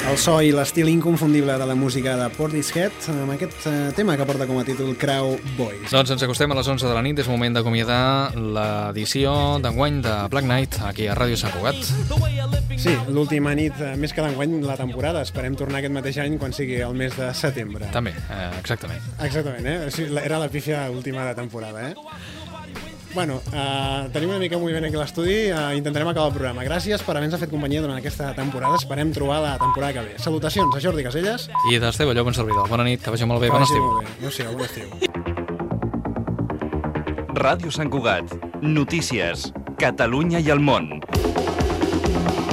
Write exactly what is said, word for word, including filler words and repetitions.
El so i l'estil inconfundible de la música de Portishead amb aquest tema que porta com a títol Crow Boys. Doncs ens acostem a les onze de la nit, és moment d'acomiadar l'edició d'enguany de Black Knight aquí a Ràdio Sant Cugat. Sí, l'última nit, més que d'enguany, la temporada. Esperem tornar aquest mateix any quan sigui el mes de setembre. També, eh, exactament. Exactament, eh? O sigui, era la pífia última de temporada, eh? Bueno, uh, tenim una mica de moviment aquí a l'estudi, uh, intentarem acabar el programa. Gràcies per haver-nos fet companyia durant aquesta temporada. Esperem trobar la temporada que ve. Salutacions a Jordi Caselles. I d'Esteve Llop, un servidor. Bona nit, que vagi molt bé, bon estiu. Molt bé. No sé, bon estiu. Ràdio Sant Cugat. Notícies. Catalunya i el món.